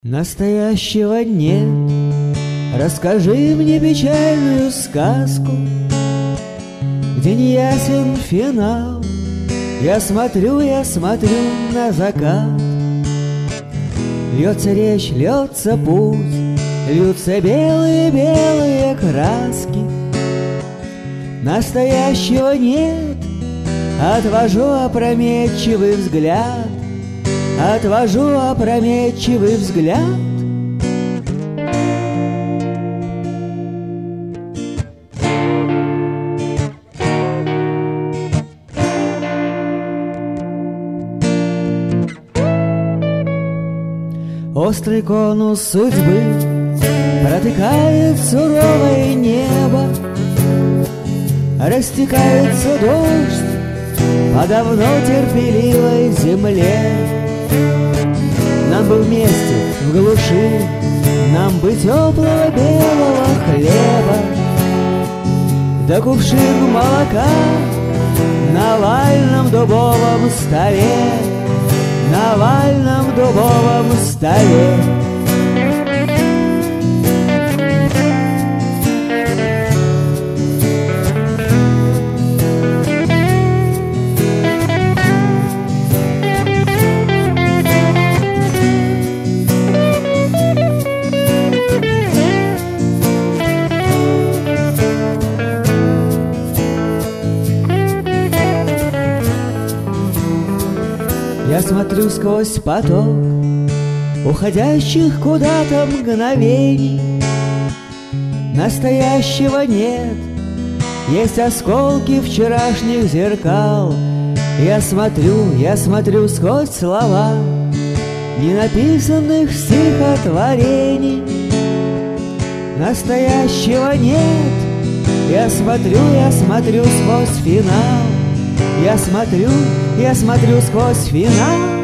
Настоящего нет. Расскажи мне печальную сказку, где не ясен финал. Я смотрю на закат. Льется речь, льется путь, льются белые краски. Настоящего нет. Отвожу опрометчивый взгляд, отвожу опрометчивый взгляд. Острый конус судьбы протыкает суровое небо, растекается дождь по давно терпеливой земле. Нам бы вместе в глуши, нам бы теплого белого хлеба, да кувшин молока на овальном дубовом столе, на овальном дубовом столе. Я смотрю сквозь поток уходящих куда-то мгновений. Настоящего нет, есть осколки вчерашних зеркал. Я смотрю сквозь слова ненаписанных стихотворений. Настоящего нет. Я смотрю сквозь финал. Я смотрю сквозь финал.